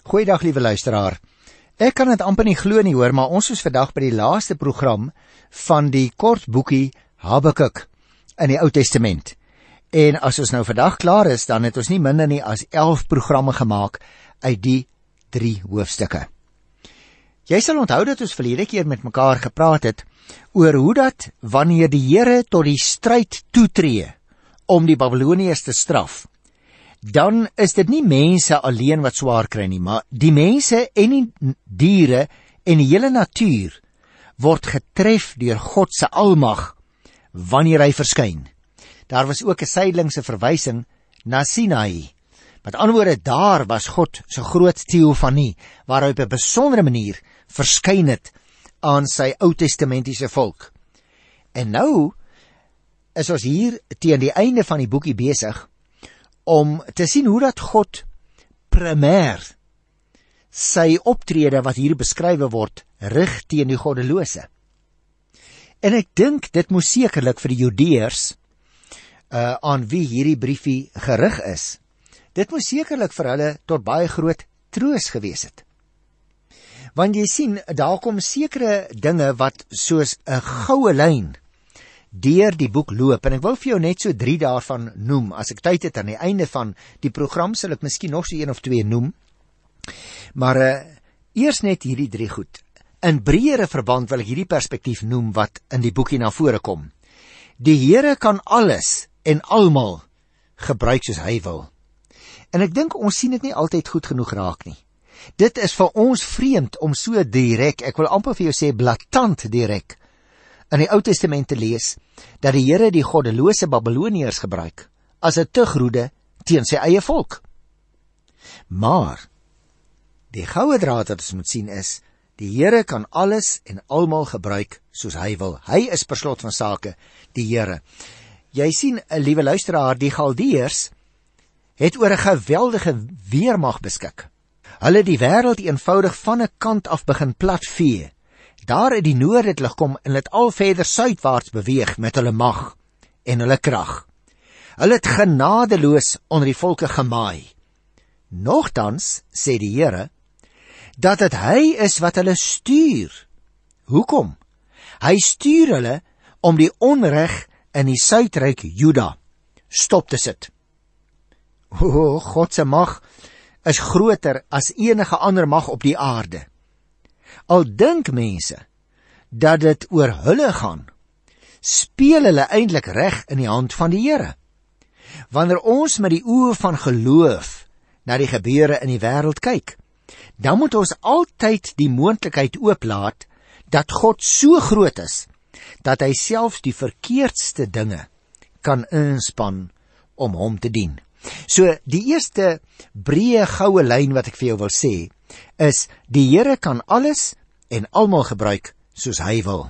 Goeiedag, liewe luisteraar. Ek kan dit amper nie glo nie hoor, maar ons is vandag by die laaste program van die kort boekie Habakuk in die Ou Testament. En as ons nou vandag klaar is, dan het ons nie minder nie as 11 programme gemaak uit die 3 hoofstukke. Jy sal onthou dat ons verlede keer met mekaar gepraat het oor hoe dat wanneer die Here tot die stryd toetree om die Babyloniërs te straf, dan is dit nie mense alleen wat swaar kry nie, maar die mense en die diere en die hele natuur word getref deur God se almag wanneer hy verskyn. Daar was ook 'n sydelingse verwysing na Sinai. Met ander woorde, daar was God se groot teofanie, waar hy op 'n besondere manier verskyn het aan sy Ou Testamentiese volk. En nou is ons hier teen die einde van die boekie besig om te sien hoe dat God primêr sy optrede wat hier beskryf word rig teen die goddelose. En ek dink dit moes sekerlik vir die Judeërs aan wie hierdie briefie gerig is, dit moes sekerlik vir hulle tot baie groot troos gewees het. Want jy sien, daar kom sekere dinge wat soos 'n goue lyn deur die boek loop, en ek wil vir jou net so 3 daarvan noem. As ek tyd het aan die einde van die program, sal ek miskien nog so 1 of 2 noem. Maar eers net hierdie 3 goed. In breëre verband wil ek hierdie perspektief noem wat in die boekie na vore kom. Die Here kan alles en almal gebruik soos hy wil. En ek dink ons sien dit nie altyd goed genoeg raak nie. Dit is vir ons vreemd om so direk, ek wil amper vir jou sê blaatant direk, in die Ou Testament te lees, dat die Here die goddelose Babyloniërs gebruik as 'n tugroede teen sy eie volk. Maar die goue draad wat ons moet sien is, die Here kan alles en almal gebruik soos hy wil. Hy is per slot van sake die Here. Jy sien, liewe luisteraar, die Galdeërs het oor 'n geweldige weermag beskik. Hulle die wêreld eenvoudig van 'n kant af begin platvee. Daar uit die noorde het hulle kom en het al verder suidwaarts beweeg met hulle mag en hulle krag. Hulle het genadeloos onder die volke gemaai. Nogtans sê die Here dat dit hy is wat hulle stuur. Hoekom? Hy stuur hulle om die onreg in die suidryk Juda stop te sit. God se mag is groter as enige ander mag op die aarde. Al dink mense dat dit oor hulle gaan, speel hulle eintlik reg in die hand van die Here. Wanneer ons met die oë van geloof na die gebeure in die wêreld kyk, dan moet ons altyd die moontlikheid ooplaat dat God so groot is, dat hy selfs die verkeerdste dinge kan inspann om hom te dien. So, die eerste breë goue lyn wat ek vir jou wil sê, is die Here kan alles en almal gebruik soos hy wil.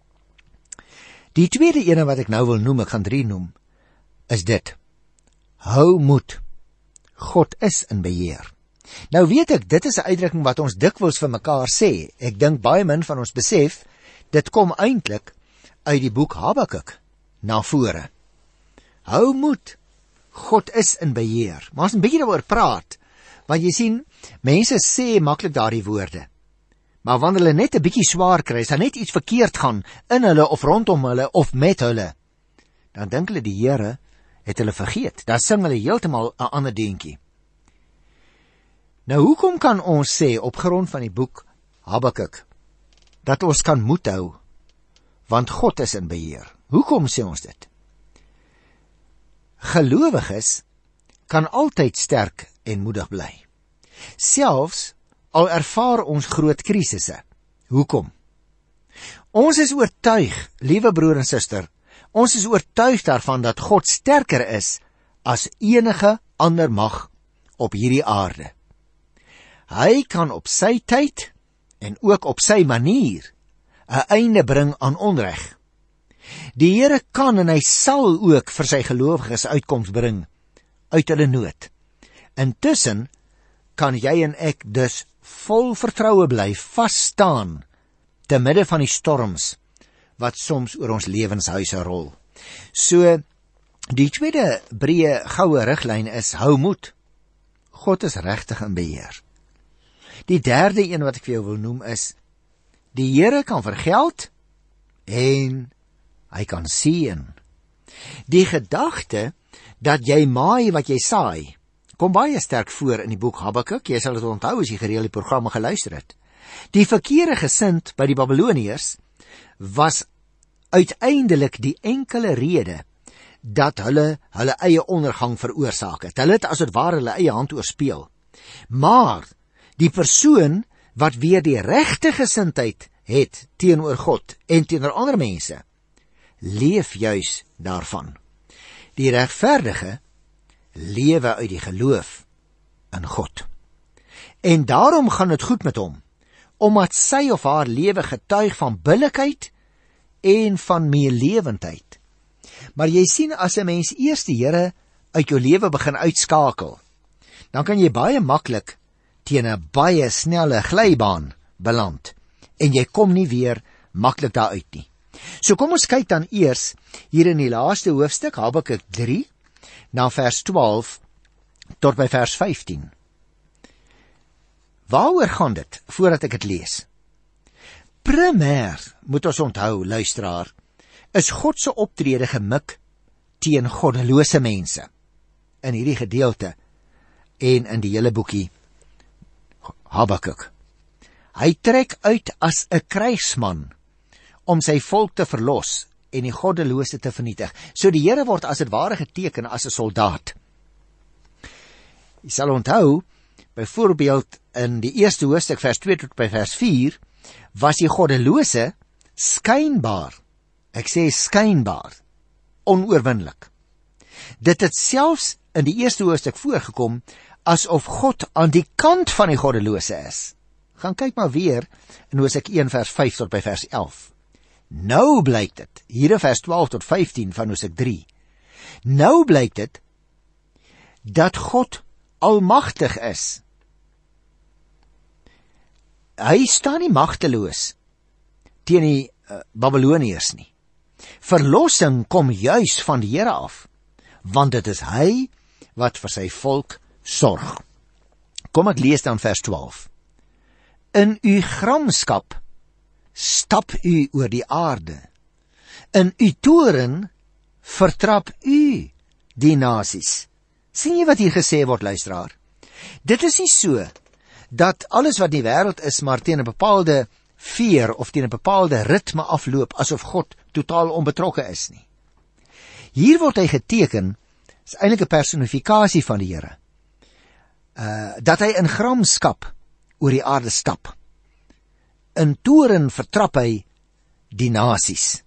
Die tweede ene wat ek nou wil noem, ek gaan 3 noem, is dit: hou moed, God is in beheer. Nou weet ek, dit is 'n uitdrukking wat ons dikwels vir mekaar sê. Ek dink baie min van ons besef, dit kom eintlik uit die boek Habakuk na vore. Hou moed, God is in beheer. Maar ons 'n bietjie daaroor praat, want jy sien, mense sê maklik daardie woorde. Maar wanneer hulle net 'n bietjie swaar kry, as daar net iets verkeerd gaan in hulle of rondom hulle of met hulle, dan dink hulle die Here het hulle vergeet. Dan sing hulle heeltemal 'n ander deentjie. Nou hoekom kan ons sê op grond van die boek Habakuk dat ons kan moed hou, want God is in beheer? Hoekom sê ons dit? Gelowiges kan altyd sterk en moedig bly, selfs al ervaar ons groot krisisse. Hoekom? Ons is oortuig, liewe broer en suster, ons is oortuig daarvan dat God sterker is as enige ander mag op hierdie aarde. Hy kan op sy tyd en ook op sy manier 'n einde bring aan onreg. Die Here kan en hy sal ook vir sy gelowiges uitkoms bring uit hulle nood. Intussen kan jy en ek dus vol vertroue bly, vas staan te midde van die storms wat soms oor ons lewenshuise rol. So, die tweede breë goue riglyn is: hou moed. God is regtig in beheer. Die derde een wat ek vir jou wil noem is, die Here kan vergeld en hy kan seën. Die gedagte dat jy maai wat jy saai, kom baie sterk voor in die boek Habakuk. Jy sal dit onthou as jy gereeld die programme geluister het. Die verkeerde gesind by die Babyloniërs was uiteindelik die enkele rede dat hulle eie ondergang veroorsaak het. Hulle het as het ware hulle eie hand oorspeel. Maar die persoon wat weer die regte gesindheid het teenoor God en teenoor ander mense, leef juis daarvan. Die regverdige lewe uit die geloof in God. En daarom gaan dit goed met hom, omdat sy of haar lewe getuig van billikheid en van meelewendheid. Maar jy sien, as 'n mens eers die Here uit jou lewe begin uitskakel, dan kan jy baie maklik teen 'n baie snelle glybaan beland en jy kom nie weer maklik daar uit nie. So kom ons kyk dan eers hier in die laaste hoofstuk, Habakuk 3, na vers 12 tot by vers 15. Waaroor gaan dit, voordat ek dit lees? Primêr moet ons onthou, luisteraar, is God se optrede gemik teen goddelose mense in hierdie gedeelte en in die hele boekie Habakuk. Hy trek uit as 'n krygsman om sy volk te verlos en die goddelose te vernietig. So die Here word as dit ware geteken as 'n soldaat. Jy sal onthou, byvoorbeeld in die eerste hoofstuk vers 2 tot by vers 4, was die goddelose skynbaar, ek sê skynbaar, onoorwinnelik. Dit het selfs in die eerste hoofstuk voorgekom asof God aan die kant van die goddelose is. Gaan kyk maar weer in Hosea 1 vers 5 tot by vers 11. Nou blyk dit, hier in vers 12 tot 15 van Hosea 3, nou blyk dit dat God almagtig is. Hy staan nie magteloos teen die Babyloniërs nie. Verlossing kom juis van die Here af, want dit is hy wat vir sy volk sorg. Kom ek lees dan vers 12. In u gramskap stap u oor die aarde. In u toren vertrap u die nasies. Sien jy wat hier gesê word, luisteraar? Dit is nie so dat alles wat in die wêreld is maar teen 'n bepaalde veer of teen 'n bepaalde ritme afloop asof God totaal onbetrokke is nie. Hier word hy geteken, is eintlik 'n personifikasie van die Here. Dat hy in gramskap oor die aarde stap. In toren vertrap hy die nasies.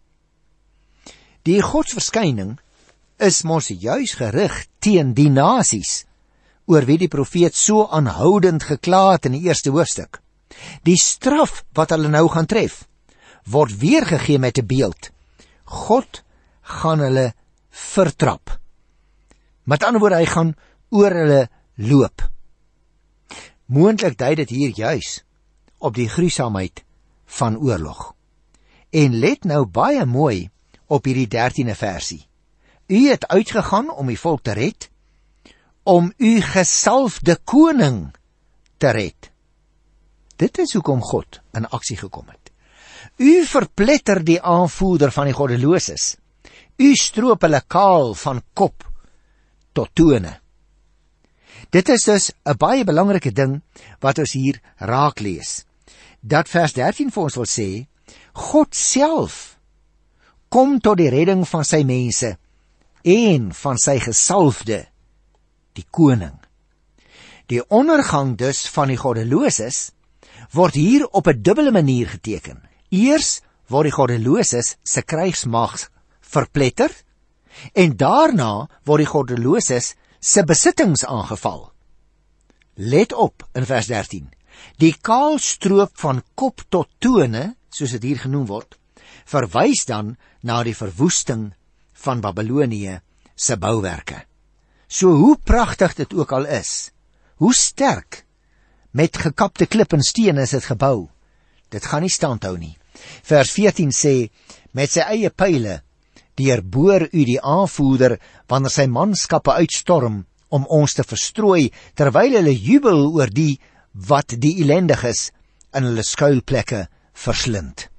Die godsverskyning is mos juis gerig teen die nasies, oor wie die profeet so aanhoudend gekla het in die eerste hoofstuk. Die straf wat hulle nou gaan tref, word weergegee met 'n beeld. God gaan hulle vertrap. Met ander woorde, hy gaan oor hulle loop. Moontlik dui dit hier juis op die gruwsaamheid van oorlog. En let nou baie mooi op hierdie 13de versie. U het uitgegaan om die volk te red, om u gesalfde koning te red. Dit is hoekom God in aksie gekom het. U verpletter die aanvoerder van die goddeloses. U stroop hulle kaal van kop tot tone. Dit is dus 'n baie belangrike ding wat ons hier raak lees. Dat vers 13 vir ons wil sê, God self kom tot die redding van sy mense en van sy gesalfde, die koning. Die ondergang dus van die goddeloses word hier op 'n dubbele manier geteken. Eers word die goddeloses se krygsmag verpletter en daarna word die goddeloses se besittings aangeval. Let op in vers 13. Die kaalstroop van kop tot tone, soos dit hier genoem word, verwys dan na die verwoesting van Babylonië se bouwerke. So hoe pragtig dit ook al is, hoe sterk met gekapte klip en steen is dit gebou, dit gaan nie standhou nie. Vers 14 sê, met sy eie pyle deurboor u die aanvoerder wanneer sy manskappe uitstorm om ons te verstrooi, terwyl hulle jubel oor die wat die ellendiges in hulle skuilplekke verslind.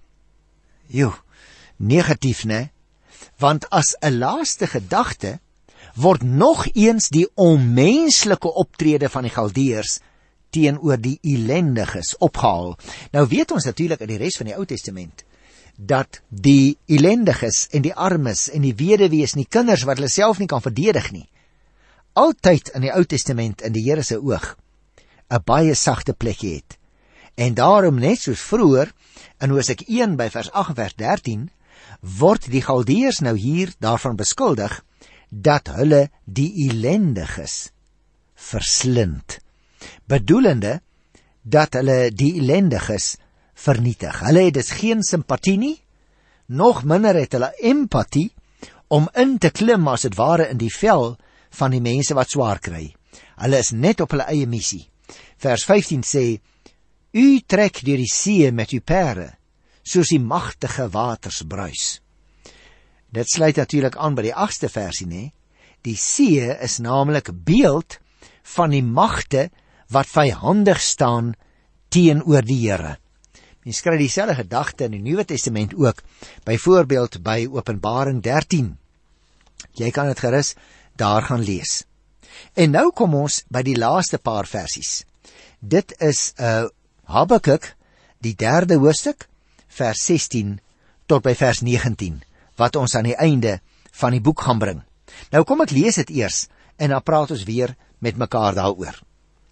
Negatief, né? Want as 'n laaste gedagte word nog eens die onmenslike optrede van die Galdeërs teenoor die ellendiges opgehaal. Nou weet ons natuurlik uit die res van die Ou Testament dat die ellendiges en die armes en die weduwees en die kinders wat hulle self nie kan verdedig nie, altyd in die Ou Testament in die Here se oog 'n baie sagte plekkie het. En daarom, net soos vroeër in Hosea 1 by vers 8 en vers 13, word die Galdeërs nou hier daarvan beskuldig dat hulle die ellendiges verslind, bedoelende dat hulle die ellendiges vernietig. Hulle het dus geen simpatie nie, nog minder het hulle empatie om in te klim as het ware in die vel van die mense wat swaar kry. Hulle is net op hulle eie missie. Vers 15 sê, U trek deur die see met u pere, soos die magtige waters bruis. Dit sluit natuurlik aan by die 8ste versie, né? Die see is naamlik beeld van die magte wat vyhandig staan teenoor die Here. Mens kry dieselfde gedagte in die Nuwe Testament ook, byvoorbeeld by Openbaring 13. Jy kan dit gerus daar gaan lees. En nou kom ons by die laaste paar versies. Dit is Habakuk, die 3de hoofstuk, vers 16 tot by vers 19, wat ons aan die einde van die boek gaan bring. Nou kom ek lees dit eers, en dan praat ons weer met mekaar daaroor.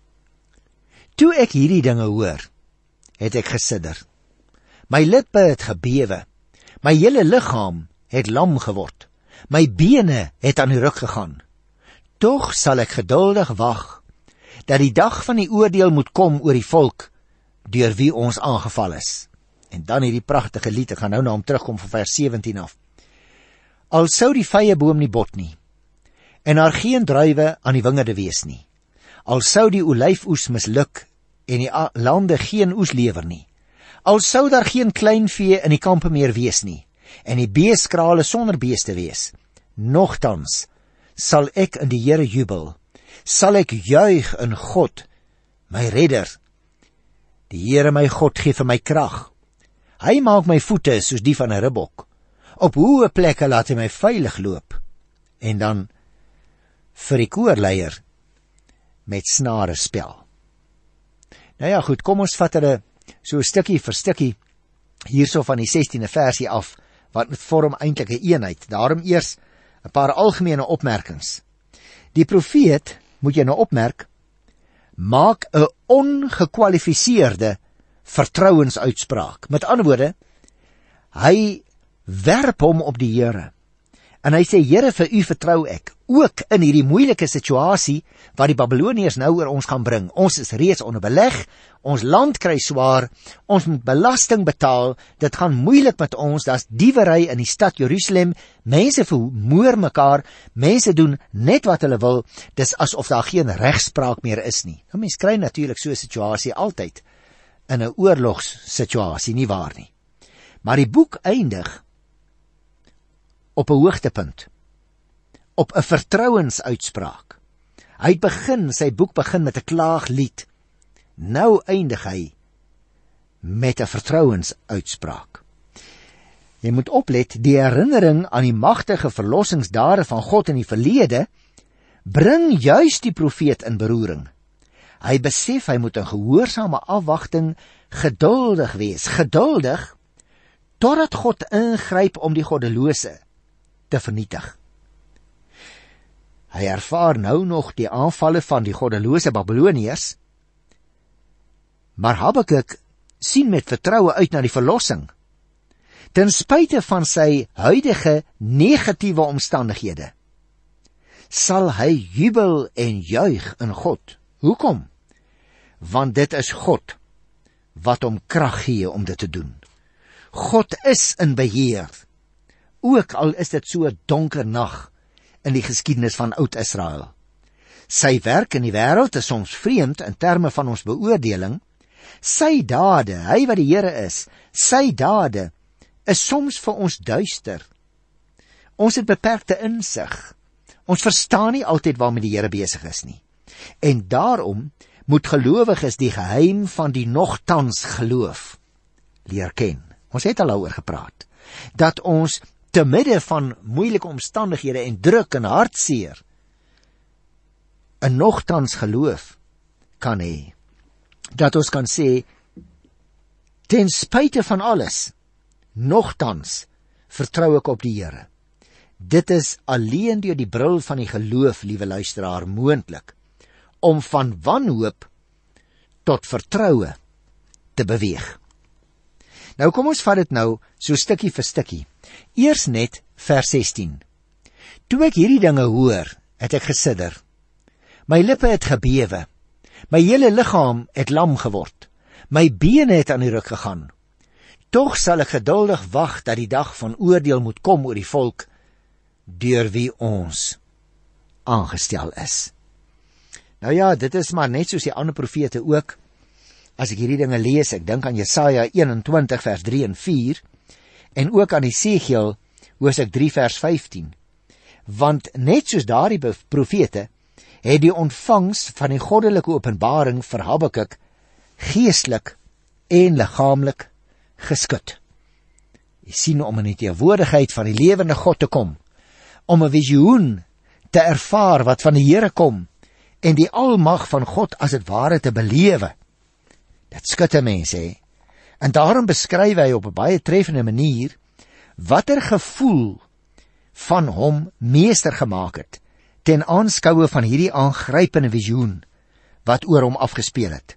Toe ek hierdie dinge hoor, het ek gesidder. My lippe het gebewe, my hele liggaam het lam geword, my bene het aan die ruk gegaan. Tog sal ek geduldig wag, dat die dag van die oordeel moet kom oor die volk, deur wie ons aangeval is. En dan hierdie pragtige lied, ek gaan nou na hom terugkom van vers 17 af. Al sou die vyeboom nie bot nie, en daar geen druiwe aan die wingerde wees nie, al sou die olyfoes misluk, en die lande geen oes lewer nie, al sou daar geen kleinvee in die kampe meer wees nie, en die beeskrale sonder beeste wees, nogtans sal ek in die Here jubel, sal ek juig in God, my redder. Die Here my God gee vir my krag. Hy maak my voete soos die van 'n ribbok. Op hoë plekke laat hy my veilig loop. En dan vir die koorleier met snare spel. Nou ja, goed, kom ons vat hulle so stukkie vir stukkie hierso van die 16de versie af, wat vorm eintlik 'n eenheid. Daarom eers 'n paar algemene opmerkings. Die profeet, moet jy nou opmerk, maak 'n ongekwalifiseerde vertrouensuitspraak. Met ander woorde, hy werp hom op die Here. En hy sê, Here, vir u vertrou ek, ook in hierdie moeilike situasie wat die Babiloniërs nou oor ons gaan bring. Ons is reeds onder beleg, ons land kry swaar, ons moet belasting betaal, dit gaan moeilik met ons, daar's diewery in die stad Jerusalem, mense vermoor mekaar, mense doen net wat hulle wil, dis asof daar geen regspraak meer is nie. Nou, mens kry natuurlik so 'n situasie altyd in 'n oorlogssituasie, nie waar nie. Maar die boek eindig op 'n hoogtepunt, op 'n vertrouensuitspraak. Hy begin, sy boek begin met 'n klaaglied. Nou eindig hy met 'n vertrouensuitspraak. Jy moet oplet, die herinnering aan die magtige verlossingsdade van God in die verlede bring juis die profeet in beroering. Hy besef hy moet in gehoorsame afwagting geduldig wees, geduldig totdat God ingryp om die goddelose te vernietig. Hy ervaar nou nog die aanvalle van die goddelose Babiloniërs, maar Habakuk sien met vertroue uit na die verlossing, ten spyte van sy huidige negatiewe omstandighede. Sal hy jubel en juig in God. Hoekom? Want dit is God wat hom krag gee om dit te doen. God is in beheer, ook al is dit so 'n donker nag in die geskiedenis van Oud-Israel. Sy werk in die wêreld is soms vreemd in terme van ons beoordeling. Sy dade, hy wat die Here is, sy dade is soms vir ons duister. Ons het beperkte insig. Ons verstaan nie altyd waarmee die Here besig is nie. En daarom moet gelowiges die geheim van die nogtans geloof leer ken. Ons het al daaroor gepraat, dat ons te midde van moeilike omstandighede en druk en hartseer 'n nogtans geloof kan hê. Dat ons kan sê, ten spyte van alles, nogtans vertrou ek op die Here. Dit is alleen deur die bril van die geloof, liewe luisteraar, moontlik om van wanhoop tot vertroue te beweeg. Nou kom ons vat dit nou so stukkie vir stukkie. Eers net vers 16. Toe ek hierdie dinge hoor, het ek gesidder. My lippe het gebewe. My hele liggaam het lam geword. My bene het aan die ruk gegaan. Tog sal ek geduldig wag dat die dag van oordeel moet kom oor die volk, deur wie ons aangestel is. Nou ja, dit is maar net soos die ander profete ook. As ek hierdie dinge lees, ek dink aan Jesaja 21 vers 3 en 4, en ook aan Esegiel hoofstuk 3 vers 15. Want net soos daardie profete, het die ontvangs van die goddelike openbaring vir Habakuk geestelik en liggaamlik geskud. Jy sien, om in die teenwoordigheid van die lewende God te kom, om 'n visioen te ervaar wat van die Here kom, en die almag van God as het ware te belewe. Dit skud 'n mens, hè? En daarom beskryf hy op 'n baie treffende manier watter gevoel van hom meester gemaak het ten aanskoue van hierdie aangrypende visioen wat oor hom afgespeel het.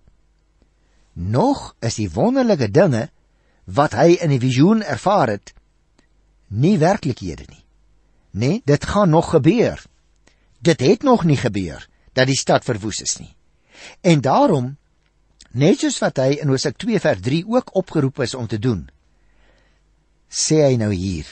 Nog is die wonderlike dinge wat hy in die visioen ervaar het nie werklikhede nie. Nee, dit gaan nog gebeur. Dit het nog nie gebeur dat die stad verwoes is nie. En daarom, net soos wat hy in Hosea 2 vers 3 ook opgeroep is om te doen, sê hy nou hier,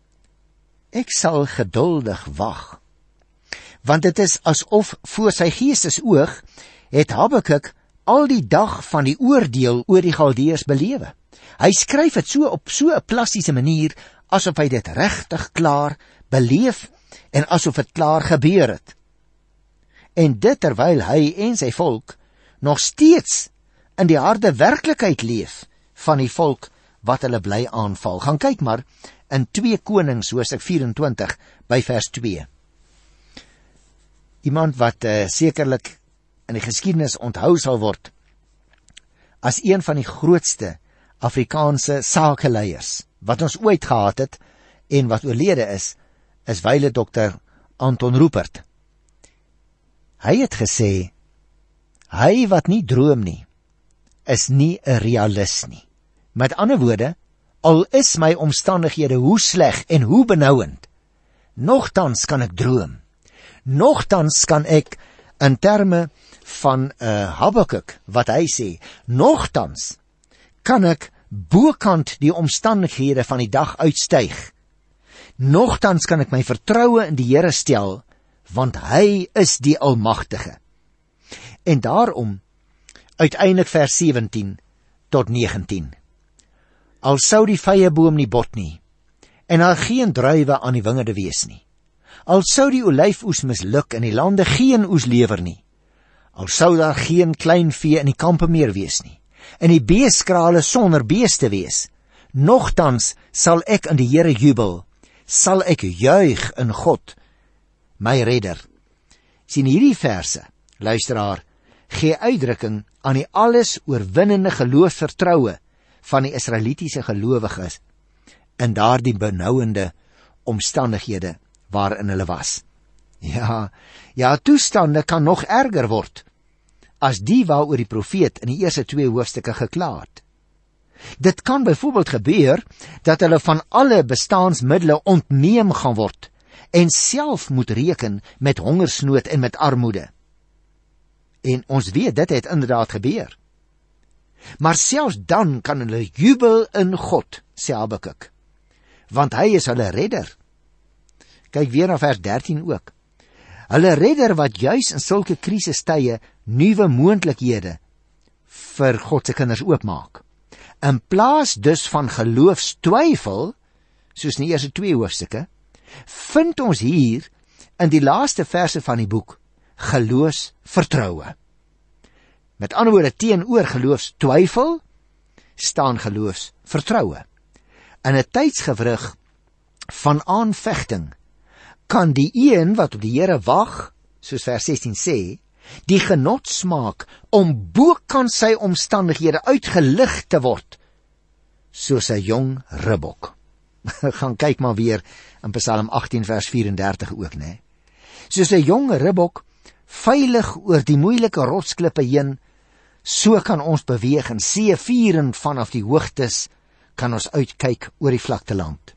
ek sal geduldig wag. Want dit is asof voor sy geestesoog het Habakuk al die dag van die oordeel oor die Galdeërs belewe. Hy skryf dit so op so 'n plastiese manier, asof hy dit regtig klaar beleef en asof dit klaar gebeur het. En dit terwyl hy en sy volk nog steeds in die harde werklikheid leef van die volk wat hulle bly aanval. Gaan kyk maar in 2 Konings hoofstuk 24 by vers 2. Iemand wat sekerlik in die geskiedenis onthou sal word as een van die grootste Afrikaanse sakeleiers wat ons ooit gehad het en wat oorlede is wyle Dr. Anton Rupert. Hy het gesê, hy wat nie droom nie, is nie 'n realist nie. Met ander woorde, al is my omstandighede hoe sleg en hoe benouend, nogtans kan ek droom. Nogtans kan ek in terme van Habakuk, wat hy sê, nogtans kan ek bokant die omstandighede van die dag uitstyg. Nogtans kan ek my vertroue in die Here stel, want hy is die Almagtige. En daarom, uiteindelik vers 17 tot 19. Al sou die vyeboom nie bot nie, en al geen druiwe aan die wingerde wees nie, al sou die olyfoes misluk en die lande geen oes lewer nie, al sou daar geen klein vee in die kampe meer wees nie, en die beeskrale sonder beeste wees, nogtans sal ek in die Here jubel, sal ek juig in God, my redder. Sien hierdie verse, luisteraar, gee uitdrukking aan die alles oorwinnende geloofsvertroue van die Israelitiese gelowiges in daardie benouende omstandighede waarin hulle was. Ja, toestande kan nog erger word as die waaroor die profeet in die eerste 2 hoofstukke gekla het. Dit kan byvoorbeeld gebeur dat hulle van alle bestaansmiddele ontneem gaan word en self moet reken met hongersnood en met armoede. En ons weet, dit het inderdaad gebeur. Maar selfs dan kan hulle jubel in God, sê Habakuk, want hy is hulle redder. Kyk weer na vers 13 ook. Hulle redder wat juis in sulke krisistye nuwe moontlikhede vir God se kinders oopmaak. In plaas dus van geloofstwyfel, soos in die eerste 2 hoofstukke, vind ons hier in die laaste verse van die boek geloofsvertroue. Met ander woorde, teenoor geloofstwyfel staan geloofsvertroue. In 'n tydsgewrig van aanvegting kan die een wat op die Here wag, soos vers 16 sê, die genot smaak om bokant sy omstandighede uitgelig te word, soos 'n jong ribbok. Gaan kyk maar weer in Psalm 18 vers 34 ook, né? Soos 'n jong ribbok, veilig oor die moeilike rotsklippe heen, so kan ons beweeg en seëvierend vanaf die hoogtes kan ons uitkyk oor die vlakteland.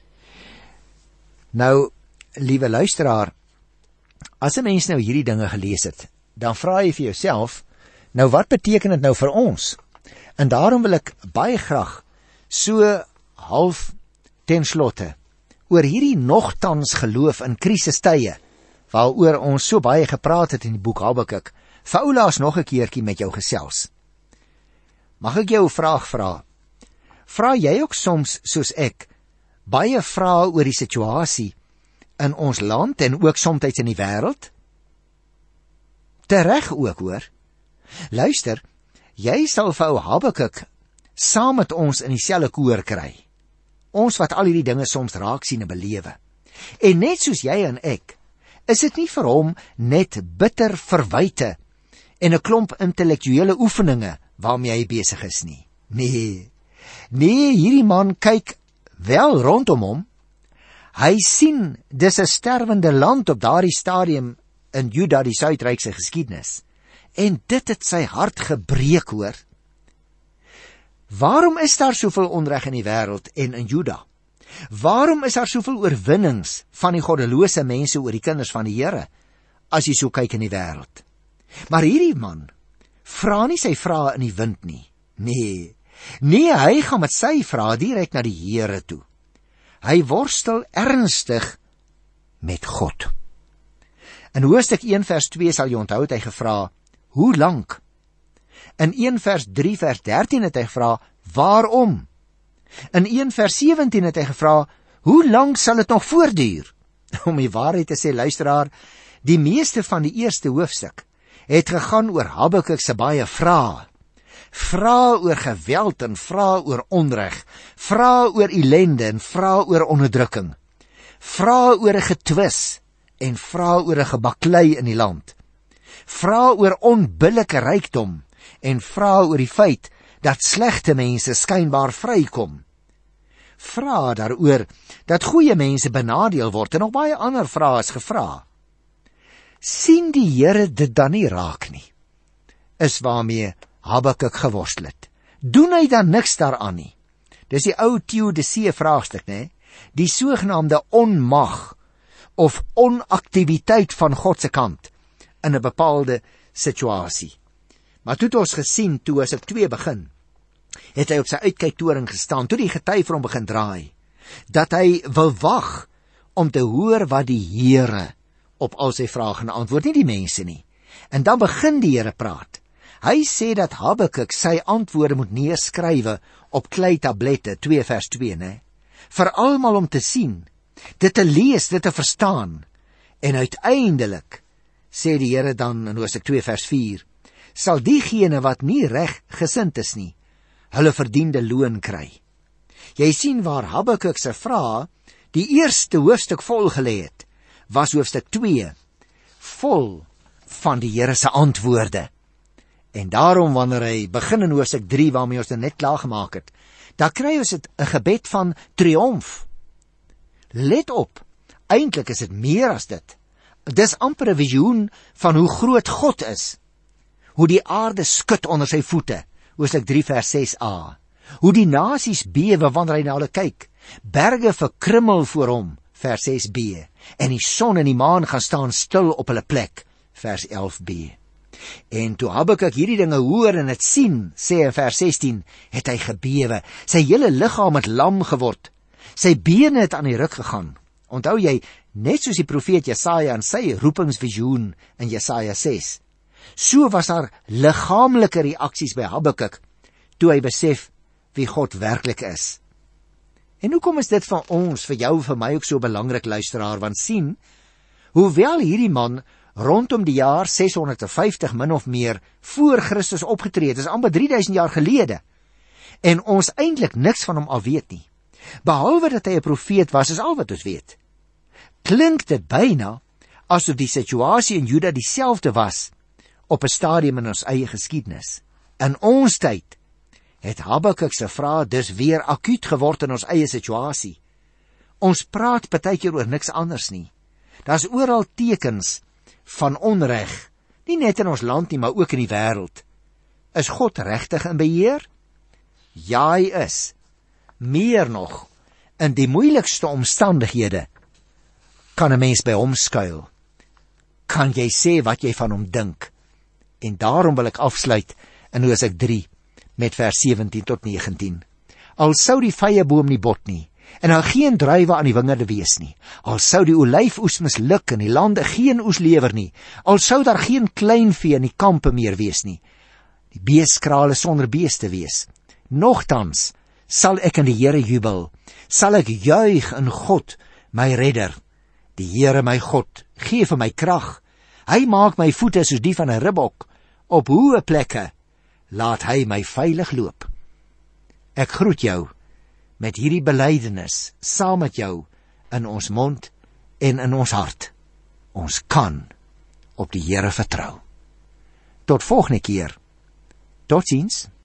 Nou, liewe luisteraar, as 'n mens nou hierdie dinge gelees het, dan vra jy vir jouself, nou wat beteken dit nou vir ons? En daarom wil ek baie graag so half ten slotte oor hierdie nogtans geloof in krisistye, waaroor ons so baie gepraat het in die boek Habakuk, vir oulaas nog 'n keertjie met jou gesels. Mag ek jou 'n vraag vra? Vra jy ook soms, soos ek, baie vrae oor die situasie in ons land en ook soms in die wêreld? Tereg ook, hoor. Luister, jy sal vir ou Habakuk saam met ons in dieselfde koor kry. Ons wat al hierdie dinge soms raak sien en belewe. En net soos jy en ek, is dit nie vir hom net bitter verwyte en 'n klomp intellektuele oefeninge waarmee hy besig is nie. Nee, hierdie man kyk wel rondom hom. Hy sien dis 'n sterwende land op daardie stadium in Juda, die Suidryk se geskiedenis. En dit het sy hart gebreek, hoor. Waarom is daar soveel onreg in die wêreld en in Juda? Waarom is daar soveel oorwinnings van die goddelose mense oor die kinders van die Here, as jy so kyk in die wêreld? Maar hierdie man vra nie sy vrae in die wind nie. Nee, hy gaan met sy vrae direk na die Here toe. Hy worstel ernstig met God. In hoofstuk 1 vers 2 sal jy onthou het hy gevra, hoe lank? In 1 vers 3 vers 13 het hy gevra, waarom? In 1 vers 17 het hy gevra, hoe lank sal dit nog voortduur? Om die waarheid te sê, luisteraar, die meeste van die eerste hoofstuk het gegaan oor Habakuk se baie vrae. Vrae oor geweld en vrae oor onreg, vrae oor ellende en vrae oor onderdrukking, vrae oor 'n getwis en vrae oor 'n gebaklei in die land, vrae oor onbillike rykdom en vrae oor die feit dat slegte mense skynbaar vrykom, vrae daaroor dat goeie mense benadeel word en nog baie ander vrae is gevra. Sien die Here dit dan nie raak nie? Is waarmee Habakuk geworstel het. Doen hy dan niks daaraan nie? Dis die ou Theodisee vraagstuk, né? Die sogenaamde onmag of onaktiwiteit van God se kant in 'n bepaalde situasie. Maar toe het ons gesien, toe as ek 2 begin, het hy op sy uitkyktoring gestaan, toe die gety vir hom begin draai, dat hy wil wag om te hoor wat die Here op al sy vrae gaan antwoord, nie die mense nie. En dan begin die Here praat. Hy sê dat Habakuk sy antwoorde moet neerskrywe op klei tablette, 2 vers 2, né? Vir almal om te sien, dit te lees, dit te verstaan. En uiteindelik, sê die Here dan in hoofstuk 2 vers 4, sal diegene wat nie reg gesind is nie, hulle verdiende loon kry. Jy sien waar Habakuk se vrae die eerste hoofstuk vol gelê het, was hoofstuk 2 vol van die Here se antwoorde. En daarom wanneer hy begin in hoofstuk 3 waarmee ons net klaar gemaak het, dan kry ons 'n gebed van triomf. Let op, eintlik is dit meer as dit. Dis amper 'n visioen van hoe groot God is. Hoe die aarde skud onder sy voete, hoofstuk 3 vers 6a. Hoe die nasies bewe wanneer hy na hulle kyk. Berge verkrummel voor hom, vers 6b. En die son en die maan gaan staan stil op hulle plek, vers 11b. En toe Habakuk hierdie dinge hoor en het sien, sê in vers 16, het hy gebewe. Sy hele liggaam het lam geword. Sy bene het aan die ruk gegaan. Onthou jy, net soos die profeet Jesaja in sy roepingsvisioen in Jesaja 6. So was daar liggaamlike reaksies by Habakuk, toe hy besef wie God werklik is. En hoekom is dit vir ons, vir jou, vir my ook so belangrik, luisteraar, want sien, hoewel hierdie man rondom die jaar 650 min of meer voor Christus opgetree het. Dis amper 3000 jaar gelede. En ons eintlik niks van hom al weet nie. Behalwe dat hy 'n profeet was, is al wat ons weet. Klink dit byna asof die situasie in Juda dieselfde was op 'n stadium in ons eie geskiedenis. In ons tyd het Habakuk se vraag dus weer akuut geword in ons eie situasie. Ons praat partykeer oor niks anders nie. Daar's oral tekens van onreg, nie net in ons land nie, maar ook in die wêreld. Is God regtig in beheer? Ja, hy is. Meer nog, in die moeilikste omstandighede kan 'n mens by hom skuil. Kan jy sê wat jy van hom dink? En daarom wil ek afsluit in Hosea 3 met vers 17 tot 19. Al sou die vyeboom nie bot nie, en daar geen druiwe aan die wingerde wees nie, al sou die olyfoes misluk en die lande geen oes lewer nie, al sou daar geen kleinvee in die kampe meer wees nie, die beeskrale sonder beeste wees, nogtans sal ek in die Here jubel, sal ek juig in God, my redder. Die Here my God gee vir my krag, hy maak my voete soos die van 'n ribbok, op hoë plekke laat hy my veilig loop. Ek groet jou met hierdie belydenis saam met jou in ons mond en in ons hart. Ons kan op die Here vertrou. Tot volgende keer. Totsiens.